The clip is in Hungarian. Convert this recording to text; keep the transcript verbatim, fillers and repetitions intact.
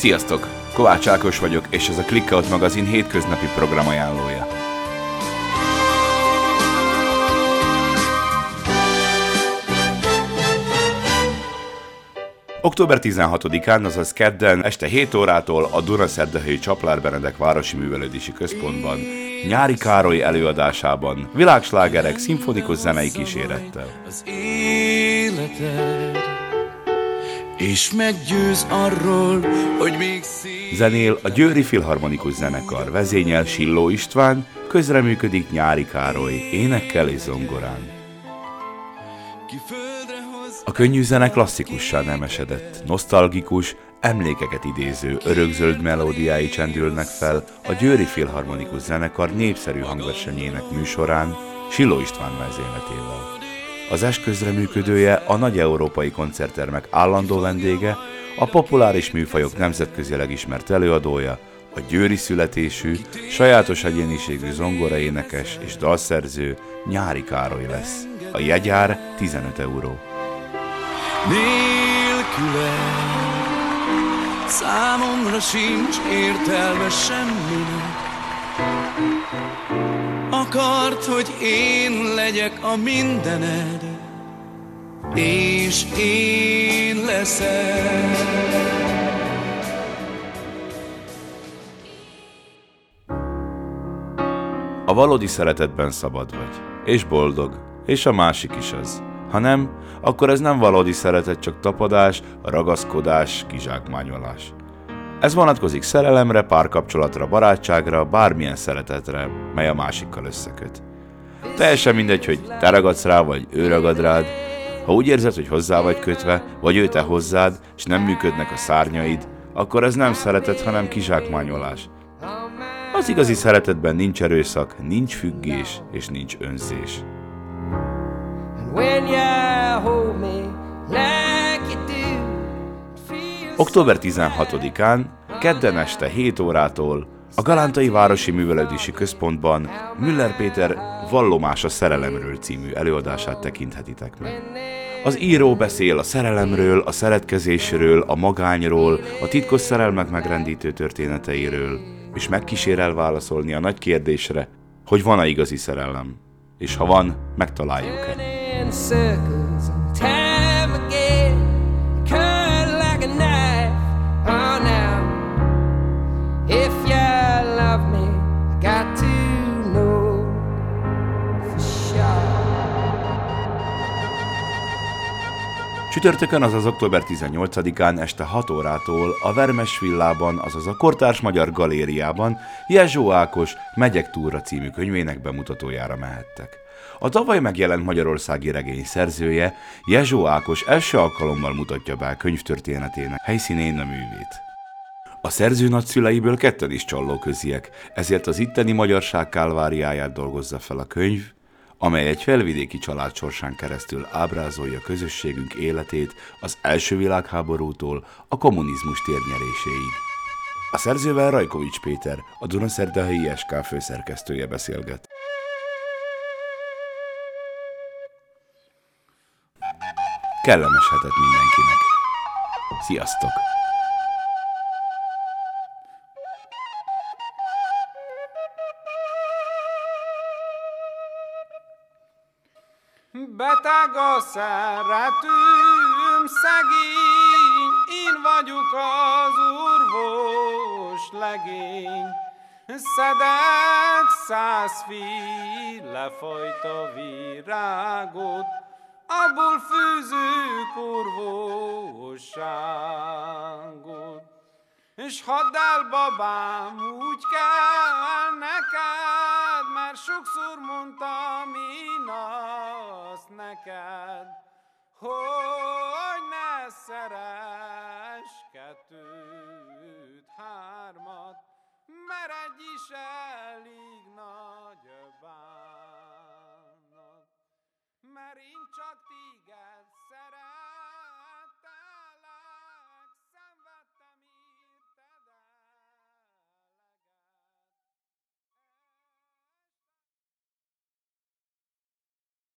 Sziasztok! Kovács Ákos vagyok, és ez a Clickout magazin hétköznapi programajánlója. október tizenhatodikán, azaz kedden este hét órától a Dunaszerdahelyi Csaplár Benedek Városi Művelődési Központban Nyári Károly előadásában világslágerek szimfonikus zenei kísérettel. Az életed, és meggyőz arról, hogy még szép... Zenél a Győri Filharmonikus Zenekar, vezényel Silló István, közreműködik Nyári Károly, énekkel és zongorán. A könnyű zene klasszikussá nemesedett, nosztalgikus, emlékeket idéző, örökzöld melódiái csendülnek fel a Győri Filharmonikus Zenekar népszerű hangversenyének műsorán Silló István vezényletével. Az est közreműködője, a nagy európai koncerttermek állandó vendége, a populáris műfajok nemzetközileg ismert előadója, a győri születésű, sajátos egyéniségű zongoraénekes és dalszerző Nyári Károly lesz. A jegyár tizenöt euró. Nélküle számomra sincs értelme semminek. Akart, hogy én legyek a mindened, és én leszek. A valódi szeretetben szabad vagy, és boldog, és a másik is az. Ha nem, akkor ez nem valódi szeretet, csak tapadás, ragaszkodás, kizsákmányolás. Ez vonatkozik szerelemre, párkapcsolatra, barátságra, bármilyen szeretetre, mely a másikkal összeköt. Teljesen mindegy, hogy te ragadsz rá, vagy ő ragad rád. Ha úgy érzed, hogy hozzá vagy kötve, vagy ő te hozzád, és nem működnek a szárnyaid, akkor ez nem szeretet, hanem kizsákmányolás. Az igazi szeretetben nincs erőszak, nincs függés, és nincs önzés. október tizenhatodikán, kedden este hét órától a Galántai Városi Művelődési Központban Müller Péter Vallomás a szerelemről című előadását tekinthetitek meg. Az író beszél a szerelemről, a szeretkezésről, a magányról, a titkos szerelmek megrendítő történeteiről, és megkísér válaszolni a nagy kérdésre, hogy van-e igazi szerelem, és ha van, megtaláljuk-e. Csütörtökön, azaz október tizennyolcadikán este hat órától a Vermes Villában, azaz a Kortárs Magyar Galériában Jezsó Ákos Megyek túlra című könyvének bemutatójára mehettek. A tavaly megjelent magyarországi regény szerzője, Jezsó Ákos első alkalommal mutatja be a könyvtörténetének helyszínén a művét. A szerző nagyszüleiből ketten is csallóköziek, ezért az itteni magyarság kálváriáját dolgozza fel a könyv, amely egy felvidéki család sorsán keresztül ábrázolja közösségünk életét az első világháborútól a kommunizmus térnyeréséig. A szerzővel Rajkovics Péter, a Dunaszerdahelyi es ká főszerkesztője beszélget. Kellemes hetet mindenkinek! Sziasztok! Beteg a szeretőm, szegény, én vagyok az orvos legény. Szedek százféle fajta virágot, abból főzök orvosságot. És hadd el, babám, úgy kell neked, mert sokszor mondtam én azt neked, hogy ne szeress kettőt, hármat, mert egy is elég nagy bánat, mert én csak téged